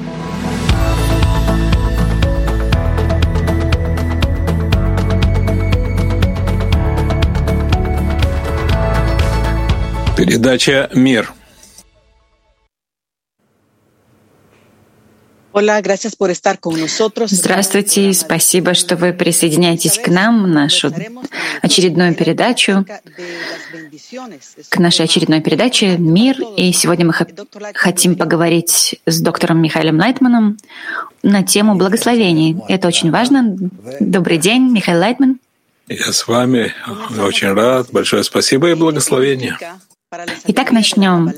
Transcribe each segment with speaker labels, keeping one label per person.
Speaker 1: Передача «Мир».
Speaker 2: Здравствуйте, и спасибо, что вы присоединяетесь к нам, нашу очередную передачу, к нашей очередной передаче «Мир». И сегодня мы хотим поговорить с доктором Михаилом Лайтманом на тему благословений. Это очень важно. Добрый день, Михаил Лайтман.
Speaker 1: Я с вами. Очень рад. Большое спасибо и благословение.
Speaker 2: Итак, начнем.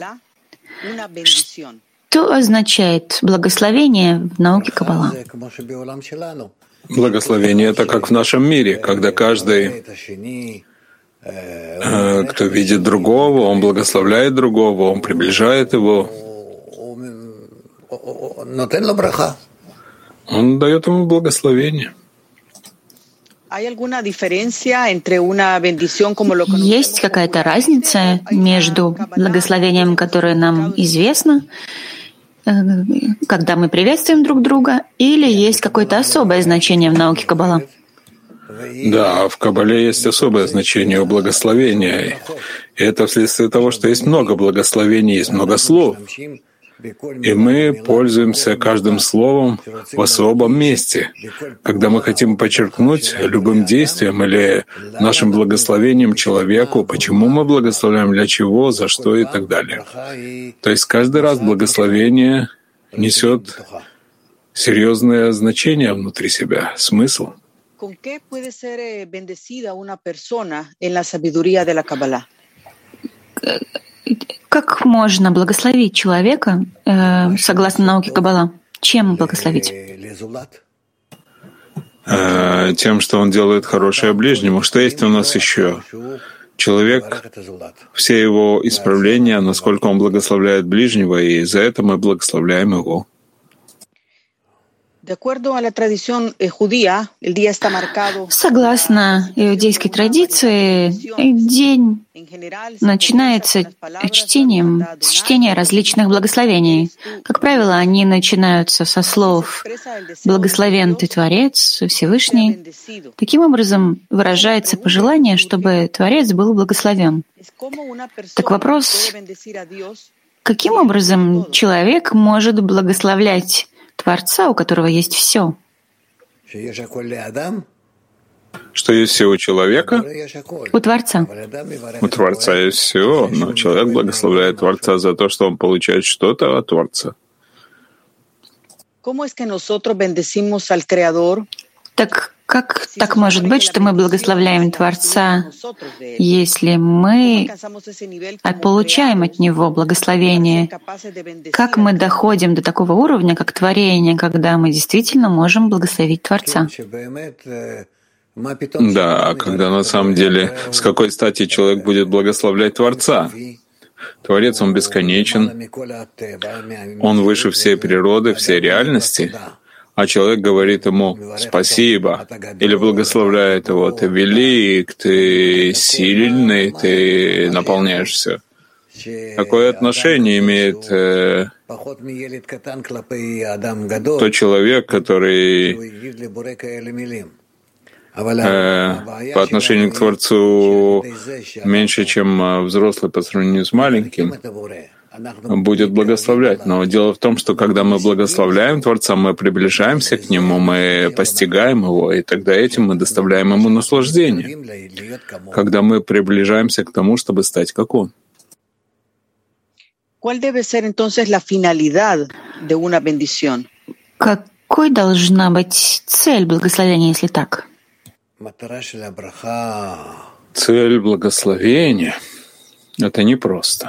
Speaker 2: Что означает благословение в науке Каббала?
Speaker 1: Благословение — это как в нашем мире, когда каждый, кто видит другого, он благословляет другого, он приближает его, он дает ему благословение.
Speaker 2: Есть какая-то разница между благословением, которое нам известно, когда мы приветствуем друг друга, или есть какое-то особое значение в науке Каббала?
Speaker 1: Да, в Каббале есть особое значение у благословения. И это вследствие того, что есть много благословений, есть много слов. И мы пользуемся каждым словом в особом месте, когда мы хотим подчеркнуть любым действием или нашим благословением человеку, почему мы благословляем, для чего, за что и так далее. То есть каждый раз благословение несет серьезное значение внутри себя, смысл.
Speaker 2: Как можно благословить человека, согласно науке Каббала? Чем благословить?
Speaker 1: Тем, что он делает хорошее ближнему. Что есть у нас еще? Человек, все его исправления, насколько он благословляет ближнего, и за это мы благословляем его.
Speaker 2: Согласно иудейской традиции, день начинается с чтения различных благословений. Как правило, они начинаются со слов «Благословен Ты, Творец, Всевышний». Таким образом, выражается пожелание, чтобы Творец был благословен. Так вопрос, каким образом человек может благословлять Творца, у которого есть все?
Speaker 1: Что есть все у человека?
Speaker 2: У Творца.
Speaker 1: У Творца есть все, но человек благословляет Творца за то, что он получает что-то от Творца.
Speaker 2: Так как так может быть, что мы благословляем Творца, если мы получаем от Него благословение? Как мы доходим до такого уровня, как творение, когда мы действительно можем благословить Творца?
Speaker 1: Да, когда на самом деле, с какой стати человек будет благословлять Творца? Творец, он бесконечен, он выше всей природы, всей реальности. А человек говорит ему «спасибо» или благословляет его «ты велик, ты сильный, ты наполняешь все». Какое отношение имеет тот человек, который по отношению к Творцу меньше, чем взрослый по сравнению с маленьким, будет благословлять. Но дело в том, что когда мы благословляем Творца, мы приближаемся к Нему, мы постигаем Его, и тогда этим мы доставляем Ему наслаждение, когда мы приближаемся к тому, чтобы стать как Он.
Speaker 2: Какой должна быть цель благословения, если так?
Speaker 1: Цель благословения — это непросто.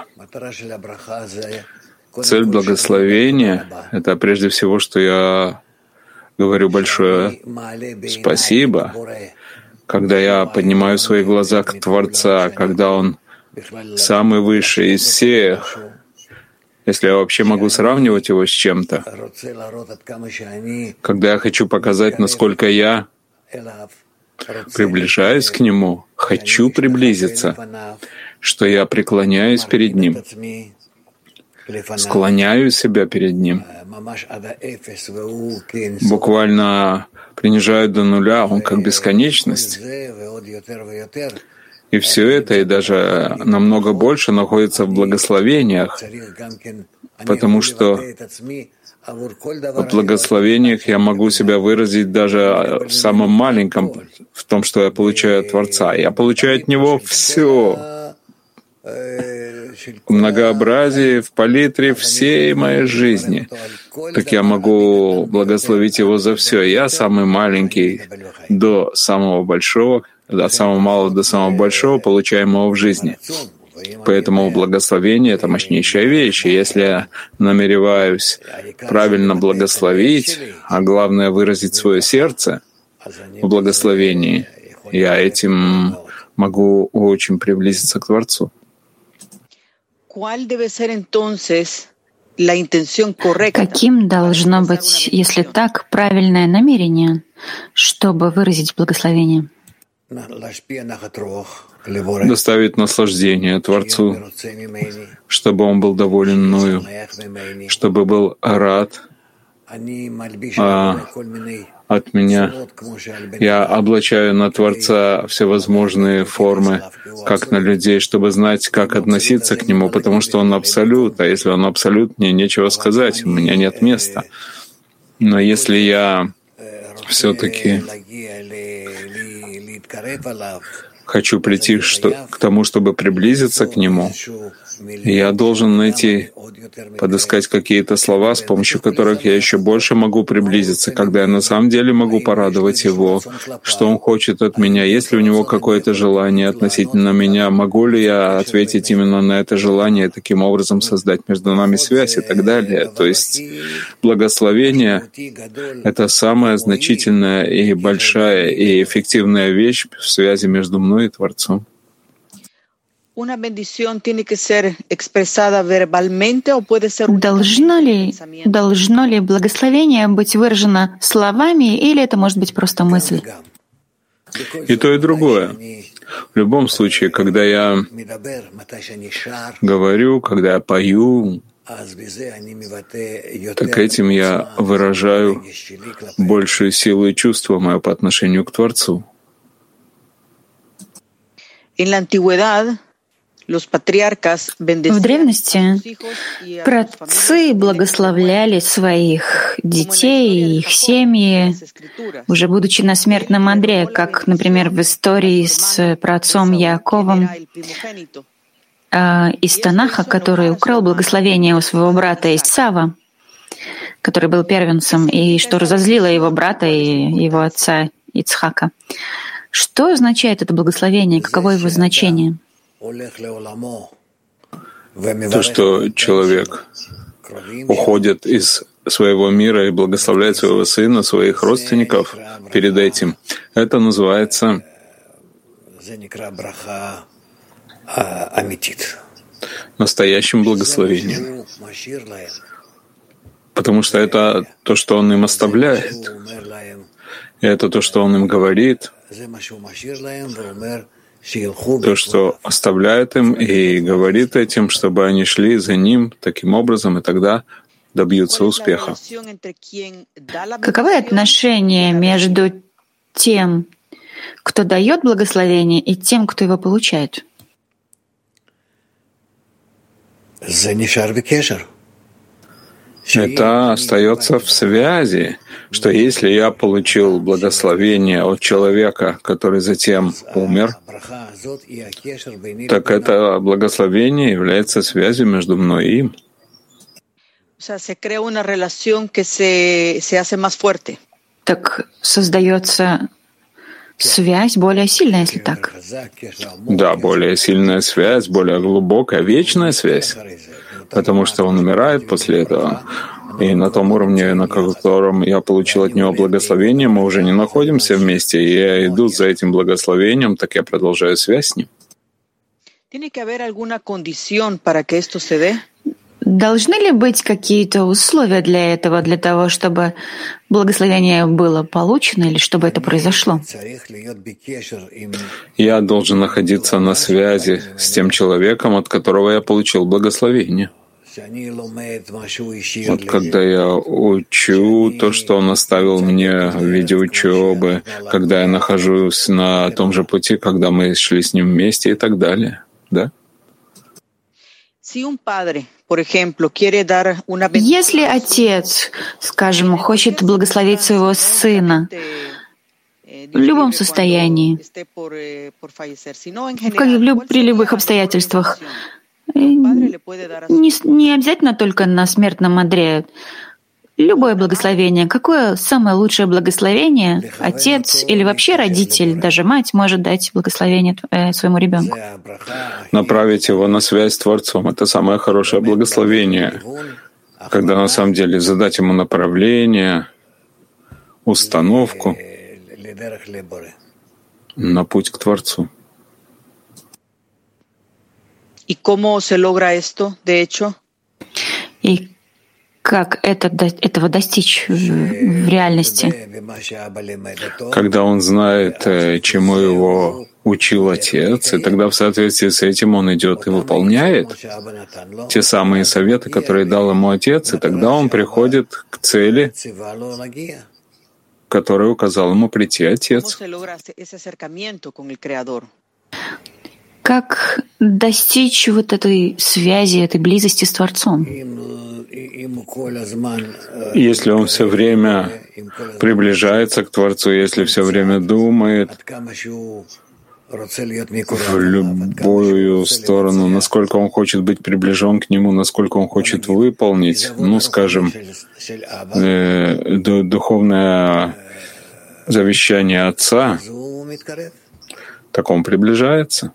Speaker 1: Цель благословения — это прежде всего, что я говорю большое спасибо, когда я поднимаю свои глаза к Творца, когда Он самый высший из всех, если я вообще могу сравнивать Его с чем-то, когда я хочу показать, насколько я приближаюсь к Нему, хочу приблизиться, что я преклоняюсь перед Ним, склоняю себя перед Ним, буквально принижаю до нуля, Он как бесконечность. И все это, и даже намного больше находится в благословениях, потому что в благословениях я могу себя выразить даже в самом маленьком, в том, что я получаю от Творца. Я получаю от Него все. В многообразии, в палитре всей моей жизни. Так я могу благословить Его за все. Я самый маленький до самого большого, от самого малого до самого большого, получаемого в жизни. Поэтому благословение — это мощнейшая вещь. И если я намереваюсь правильно благословить, а главное — выразить свое сердце в благословении, я этим могу очень приблизиться к Творцу.
Speaker 2: Каким должно быть, если так, правильное намерение, чтобы выразить благословение?
Speaker 1: Доставить наслаждение Творцу, чтобы Он был доволен мною, чтобы был рад от меня. Я облачаю на Творца всевозможные формы, как на людей, чтобы знать, как относиться к Нему, потому что Он абсолют, а если Он абсолют, мне нечего сказать, у меня нет места. Но если я все-таки хочу прийти к тому, чтобы приблизиться к Нему, я должен подыскать какие-то слова, с помощью которых я еще больше могу приблизиться, когда я на самом деле могу порадовать Его, что Он хочет от меня, есть ли у Него какое-то желание относительно меня, могу ли я ответить именно на это желание и таким образом создать между нами связь и так далее. То есть благословение — это самая значительная и большая и эффективная вещь в связи между мной и Творцом.
Speaker 2: Должно ли благословение быть выражено словами, или это может быть просто мысль?
Speaker 1: И то, и другое. В любом случае, когда я говорю, когда я пою, так этим я выражаю большую силу и чувство мое по отношению к Творцу.
Speaker 2: В древности праотцы благословляли своих детей и их семьи, уже будучи на смертном одре, как, например, в истории с праотцом Яаковом из Танаха, который украл благословение у своего брата Исава, который был первенцем, и что разозлило его брата и его отца Ицхака. Что означает это благословение? Каково его значение?
Speaker 1: То, что человек уходит из своего мира и благословляет своего сына, своих родственников перед этим, это называется настоящим благословением. Потому что это то, что он им оставляет. И это то, что он им говорит. То, что оставляет им и говорит этим, чтобы они шли за ним таким образом, и тогда добьются успеха.
Speaker 2: Каковы отношения между тем, кто дает благословение, и тем, кто его получает?
Speaker 1: Это остается в связи, что если я получил благословение от человека, который затем умер, так это благословение является связью между мной и им.
Speaker 2: Так создается связь более сильная, если так.
Speaker 1: Да, более сильная связь, более глубокая, вечная связь. Потому что он умирает после этого. И на том уровне, на котором я получил от него благословение, мы уже не находимся вместе. И я иду за этим благословением, так я продолжаю связь с ним.
Speaker 2: Должны ли быть какие-то условия для этого, для того, чтобы благословение было получено или чтобы это произошло?
Speaker 1: Я должен находиться на связи с тем человеком, от которого я получил благословение. Вот когда я учу то, что он оставил мне в виде учебы, когда я нахожусь на том же пути, когда мы шли с ним вместе и так далее. Да?
Speaker 2: Если отец, скажем, хочет благословить своего сына в любом состоянии, при любых обстоятельствах, не обязательно только на смертном одре, любое благословение, какое самое лучшее благословение отец или вообще родитель, даже мать, может дать благословение своему ребенку?
Speaker 1: Направить его на связь с Творцом — это самое хорошее благословение, когда на самом деле задать ему направление, установку на путь к Творцу.
Speaker 2: И как этого достичь в реальности?
Speaker 1: Когда он знает, чему его учил отец, и тогда в соответствии с этим он идет и выполняет те самые советы, которые дал ему отец, и тогда он приходит к цели, к которой указал ему прийти отец.
Speaker 2: Как достичь вот этой связи, этой близости с Творцом?
Speaker 1: Если он все время приближается к Творцу, если все время думает в любую сторону, насколько он хочет быть приближен к Нему, насколько он хочет выполнить, скажем, духовное завещание Отца, так он приближается.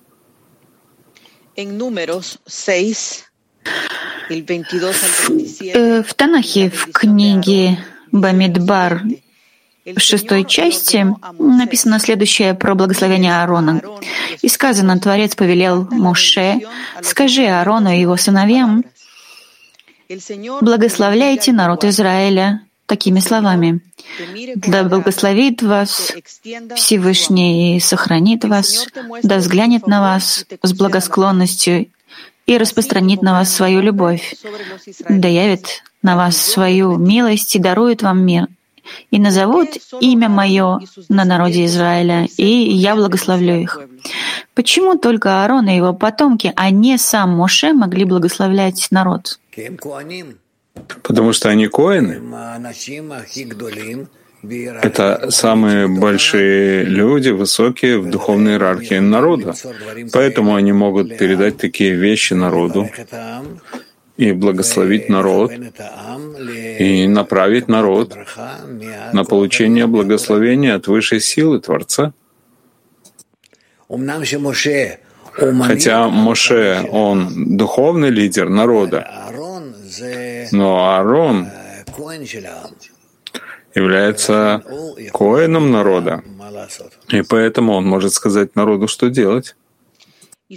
Speaker 2: В Танахе, в книге Бамидбар, в 6 части, написано следующее про благословение Аарона. И сказано, Творец повелел Моше: «Скажи Аарону и его сыновьям, благословляйте народ Израиля такими словами: да благословит вас Всевышний и сохранит вас, да взглянет на вас с благосклонностью и распространит на вас свою любовь, да явит на вас свою милость и дарует вам мир, и назовут имя Мое на народе Израиля, и я благословлю их». Почему только Аарон и его потомки, а не сам Моше, могли благословлять народ?
Speaker 1: Потому что они коэны. Это самые большие люди, высокие в духовной иерархии народа. Поэтому они могут передать такие вещи народу и благословить народ, и направить народ на получение благословения от высшей силы Творца. Хотя Моше, он духовный лидер народа, но Аарон является коэном народа, и поэтому он может сказать народу, что делать.
Speaker 2: Мы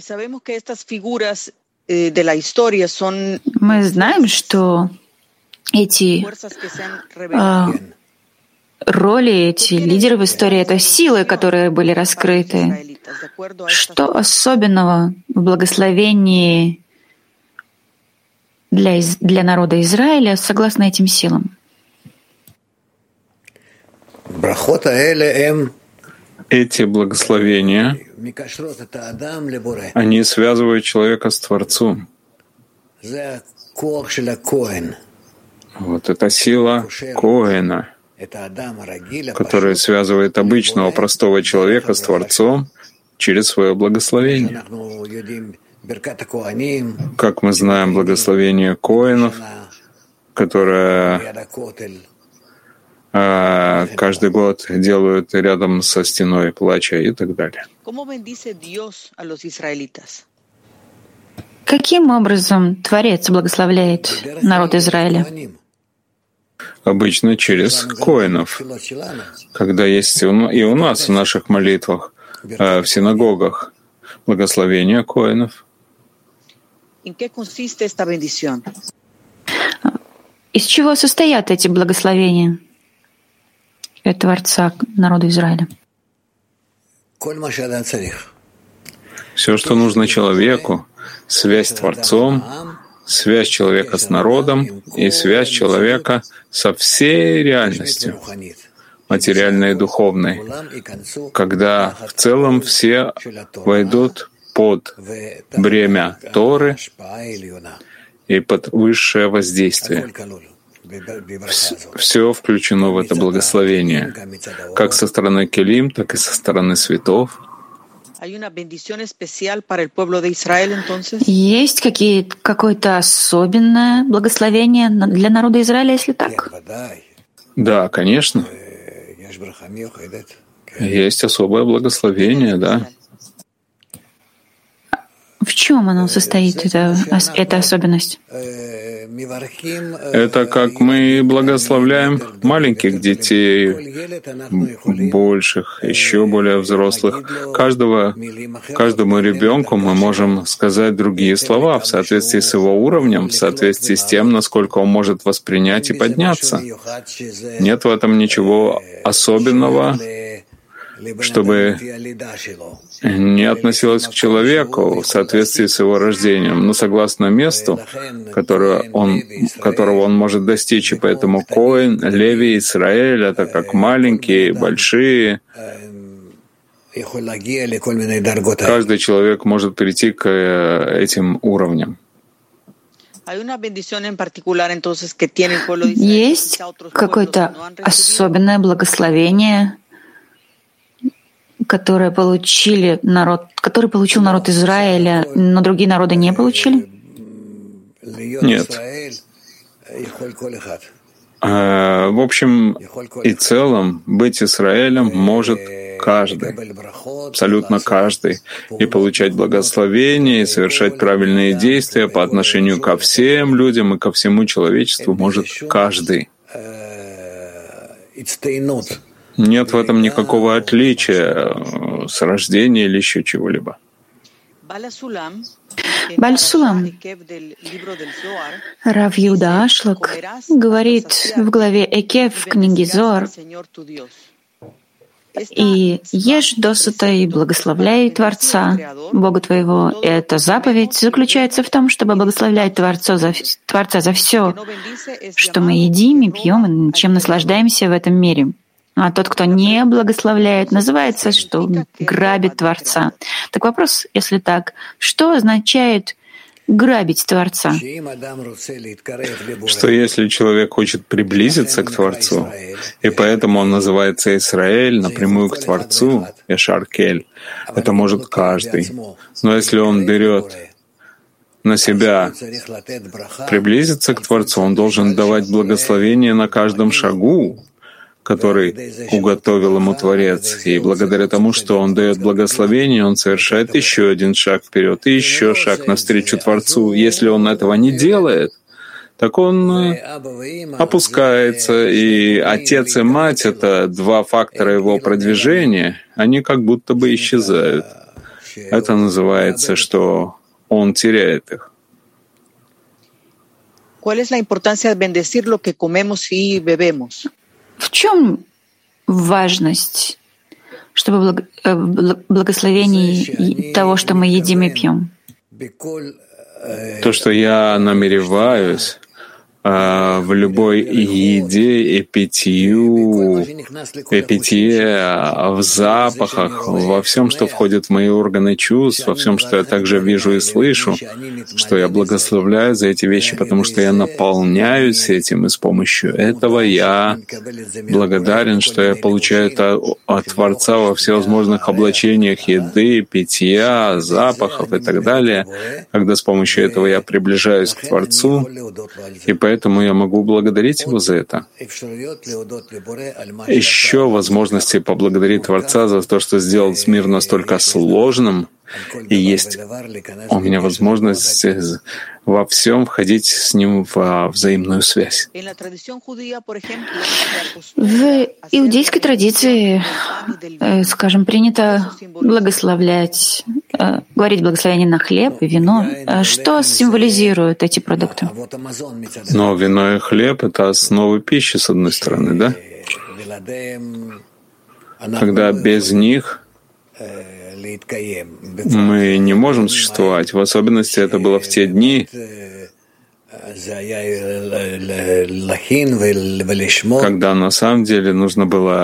Speaker 2: знаем, что эти роли, эти лидеры в истории — это силы, которые были раскрыты. Что особенного в благословении для народа Израиля согласно этим силам?
Speaker 1: Эти благословения, они связывают человека с Творцом. Вот это сила Коэна, которая связывает обычного простого человека с Творцом через свое благословение. Как мы знаем, благословение Коэнов, которое каждый год делают рядом со стеной плача и так далее.
Speaker 2: Каким образом Творец благословляет народ Израиля?
Speaker 1: Обычно через коэнов, когда есть и у нас в наших молитвах, в синагогах, благословение коэнов.
Speaker 2: Из чего состоят эти благословения Творца народу Израиля?
Speaker 1: Все, что нужно человеку, связь с Творцом, связь человека с народом и связь человека со всей реальностью, материальной и духовной, когда в целом все войдут под бремя Торы и под высшее воздействие. Все включено в это благословение, как со стороны Келим, так и со стороны светов.
Speaker 2: Есть какое-то особенное благословение для народа Израиля, если так?
Speaker 1: Да, конечно. Есть особое благословение, да.
Speaker 2: В чем оно состоит, эта особенность?
Speaker 1: Это как мы благословляем маленьких детей, больших, еще более взрослых. Каждому ребенку мы можем сказать другие слова в соответствии с его уровнем, в соответствии с тем, насколько он может воспринять и подняться. Нет в этом ничего особенного, чтобы не относилось к человеку в соответствии с его рождением, но согласно месту, которого он может достичь. И поэтому Коэн, Леви, Израиль — это как маленькие, большие. Каждый человек может прийти к этим уровням.
Speaker 2: Есть какое-то особенное благословение, который получил народ Израиля, но другие народы не получили?
Speaker 1: Нет. В общем и целом, быть Израилем может каждый, абсолютно каждый, и получать благословение, и совершать правильные действия по отношению ко всем людям и ко всему человечеству может каждый. Нет в этом никакого отличия с рождения или еще чего-либо.
Speaker 2: Баль-Сулам, Рав Иуда Ашлак, говорит в главе Экев в книге Зоар: «И ешь досыта и благословляй Творца, Бога твоего». Эта заповедь заключается в том, чтобы благословлять Творца за все, что мы едим и пьем, и чем наслаждаемся в этом мире. А тот, кто не благословляет, называется, что грабит Творца. Так вопрос, если так, что означает грабить Творца?
Speaker 1: Что если человек хочет приблизиться к Творцу, и поэтому он называется Израиль, напрямую к Творцу, Яшар-Кель, это может каждый. Но если он берет на себя приблизиться к Творцу, он должен давать благословение на каждом шагу, который уготовил ему Творец. И благодаря тому, что он дает благословение, он совершает еще один шаг вперед и еще шаг навстречу Творцу. Если он этого не делает, так он опускается. И отец и мать — это два фактора его продвижения, они как будто бы исчезают. Это называется, что он теряет их.
Speaker 2: В чем важность, чтобы благословений того, что мы едим и пьем?
Speaker 1: То, что я намереваюсь в любой еде и питье, в запахах, во всем, что входит в мои органы чувств, во всем, что я также вижу и слышу, что я благословляю за эти вещи, потому что я наполняюсь этим, и с помощью этого я благодарен, что я получаю это от Творца во всевозможных облачениях еды, питья, запахов и так далее, когда с помощью этого я приближаюсь к Творцу, и поэтому я могу благодарить Его за это. Еще возможности поблагодарить Творца за то, что сделал мир настолько сложным, и есть у меня возможность во всем входить с Ним во взаимную связь.
Speaker 2: В иудейской традиции, скажем, принято благословлять, говорить благословение на хлеб и вино. Что символизируют эти продукты?
Speaker 1: Но вино и хлеб — это основы пищи, с одной стороны, да? Когда без них мы не можем существовать. В особенности это было в те дни, когда на самом деле нужно было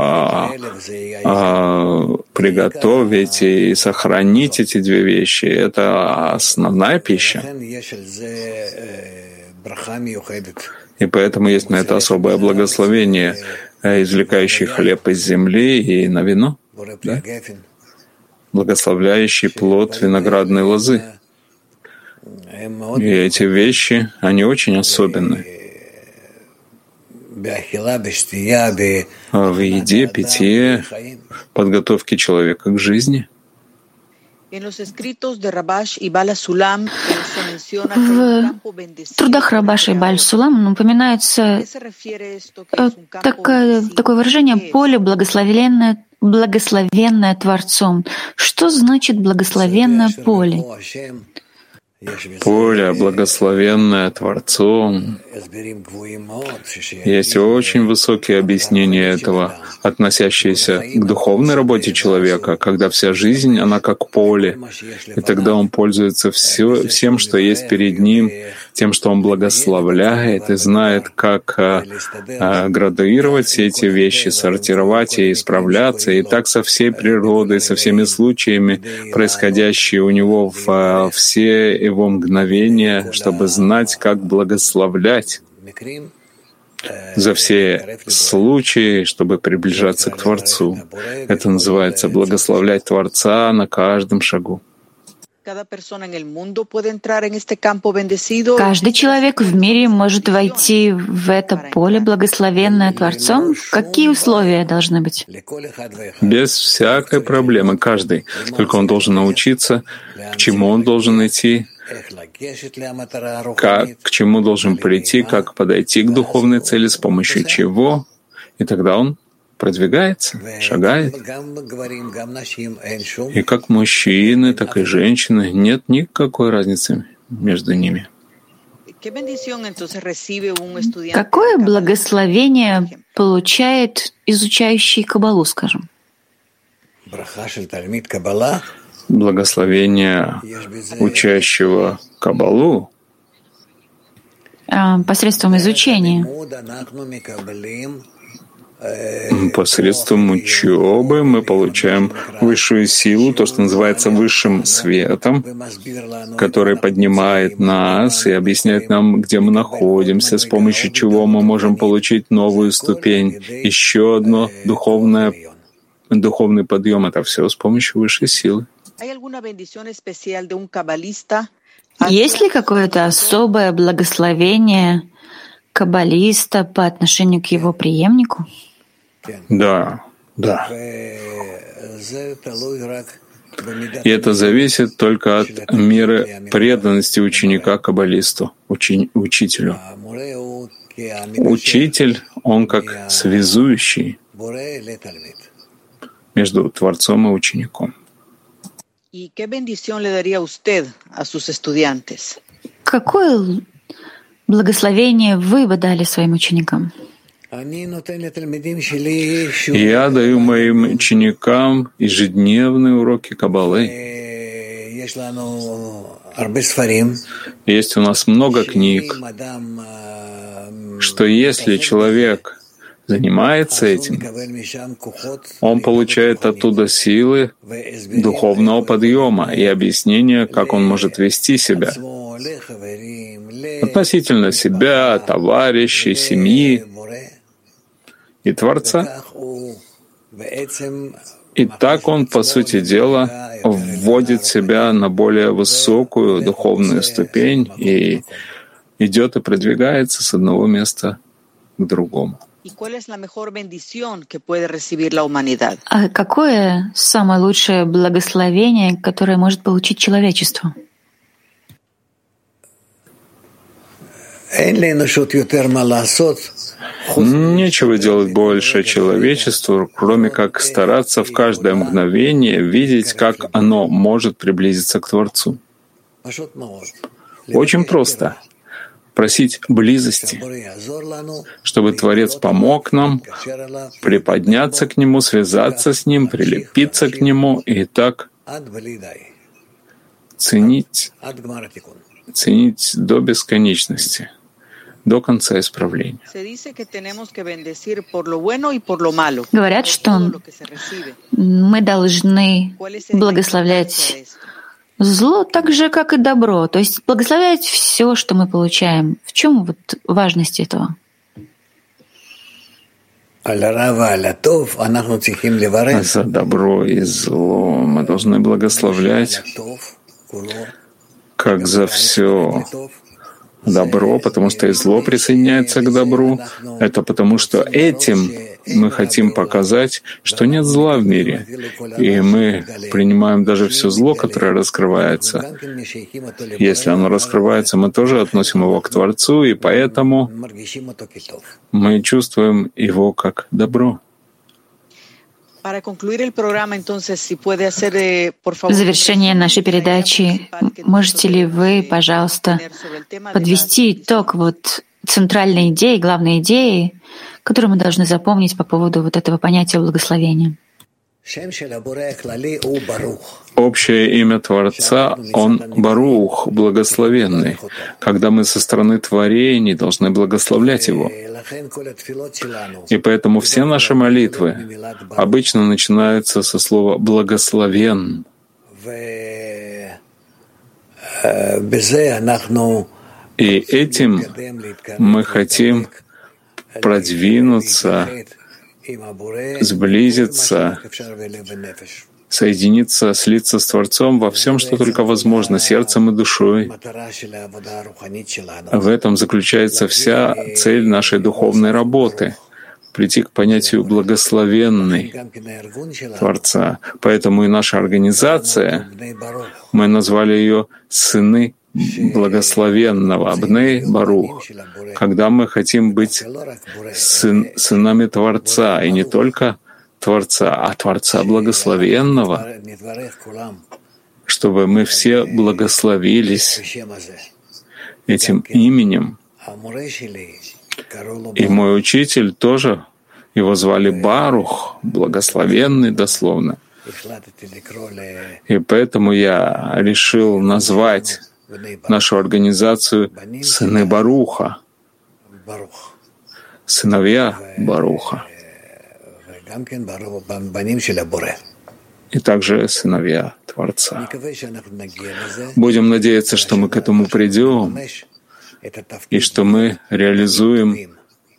Speaker 1: приготовить и сохранить эти две вещи. Это основная пища. И поэтому есть на это особое благословение, извлекающий хлеб из земли и на вино, да? Благословляющий плод виноградной лозы. И эти вещи, они очень особенны. В еде, питье, подготовке человека к жизни.
Speaker 2: В трудах Рабаша и Баль-Сулам упоминается такое выражение «поле благословенное Творцом». Что значит благословенное поле?
Speaker 1: Поле, благословенное Творцом. Есть очень высокие объяснения этого, относящиеся к духовной работе человека, когда вся жизнь, она как поле, и тогда он пользуется всем, что есть перед ним, тем, что он благословляет, и знает, как градуировать все эти вещи, сортировать и исправляться, и так со всей природой, со всеми случаями, происходящие у него в все его мгновения, чтобы знать, как благословлять за все случаи, чтобы приближаться к Творцу. Это называется благословлять Творца на каждом шагу.
Speaker 2: Каждый человек в мире может войти в это поле, благословенное Творцом. Какие условия должны быть?
Speaker 1: Без всякой проблемы. Каждый. Только он должен научиться, к чему он должен идти, к чему должен прийти, как подойти к духовной цели, с помощью чего. И тогда он продвигается, шагает. И как мужчины, так и женщины, нет никакой разницы между ними.
Speaker 2: Какое благословение получает изучающий Каббалу, скажем?
Speaker 1: Благословение учащего Каббалу
Speaker 2: посредством изучения.
Speaker 1: Посредством учебы мы получаем высшую силу, то, что называется высшим светом, который поднимает нас и объясняет нам, где мы находимся, с помощью чего мы можем получить новую ступень, еще одно духовный подъем. Это все с помощью высшей силы.
Speaker 2: Есть ли какое-то особое благословение каббалиста по отношению к его преемнику?
Speaker 1: Да. И это зависит только от меры преданности ученика каббалисту, учителю. Учитель, он как связующий между Творцом и учеником.
Speaker 2: Какое благословение вы бы дали своим ученикам?
Speaker 1: Я даю моим ученикам ежедневные уроки Каббалы. Есть у нас много книг, что если человек занимается этим, он получает оттуда силы духовного подъема и объяснения, как он может вести себя относительно себя, товарищей, семьи и Творца. И так он, по сути дела, вводит себя на более высокую духовную ступень и идет и продвигается с одного места к другому.
Speaker 2: А какое самое лучшее благословение, которое может получить человечество?
Speaker 1: Нечего делать больше человечеству, кроме как стараться в каждое мгновение видеть, как оно может приблизиться к Творцу. Очень просто. Просить близости, чтобы Творец помог нам приподняться к Нему, связаться с Ним, прилепиться к Нему и так ценить ценить до бесконечности, до конца исправления.
Speaker 2: Говорят, что мы должны благословлять зло так же, как и добро, то есть благословлять все, что мы получаем. В чем вот важность этого?
Speaker 1: За добро и зло мы должны благословлять как за все добро, потому что и зло присоединяется к добру. Это потому что этим мы хотим показать, что нет зла в мире. И мы принимаем даже все зло, которое раскрывается. Если оно раскрывается, мы тоже относим его к Творцу, и поэтому мы чувствуем его как добро.
Speaker 2: В завершение нашей передачи можете ли вы, пожалуйста, подвести итог вот центральной идеи, главной идеи, которую мы должны запомнить по поводу вот этого понятия благословения?
Speaker 1: Общее имя Творца — Он Барух, благословенный. Когда мы со стороны творений должны благословлять Его. И поэтому все наши молитвы обычно начинаются со слова «благословен». И этим мы хотим продвинуться, сблизиться, соединиться, слиться с Творцом во всем, что только возможно, сердцем и душой. В этом заключается вся цель нашей духовной работы — прийти к понятию «благословенный» Творца. Поэтому и наша организация, мы назвали ее «Сыны Благословенного», Бней Барух, когда мы хотим быть сынами Творца, и не только Творца, а Творца Благословенного, чтобы мы все благословились этим именем. И мой учитель тоже, его звали Барух, благословенный дословно. И поэтому я решил назвать нашу организацию «Сыны Баруха», сыновья Баруха, и также сыновья Творца. Будем надеяться, что мы к этому придем, и что мы реализуем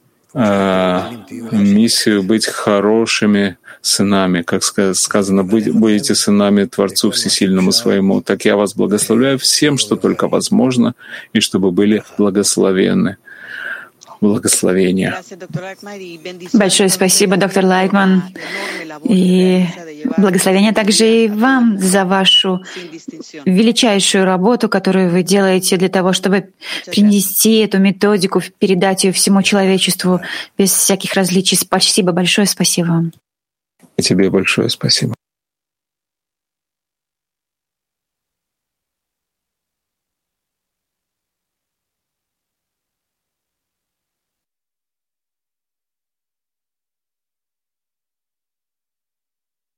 Speaker 1: миссию быть хорошими сынами. Как сказано, будете сынами Творцу Всесильному своему. Так я вас благословляю всем, что только возможно, и чтобы были благословенны. Благословения.
Speaker 2: Большое спасибо, доктор Лайтман. И благословения также и вам за вашу величайшую работу, которую вы делаете для того, чтобы принести эту методику, передать ее всему человечеству без всяких различий. Спасибо, большое спасибо вам.
Speaker 1: И тебе большое спасибо.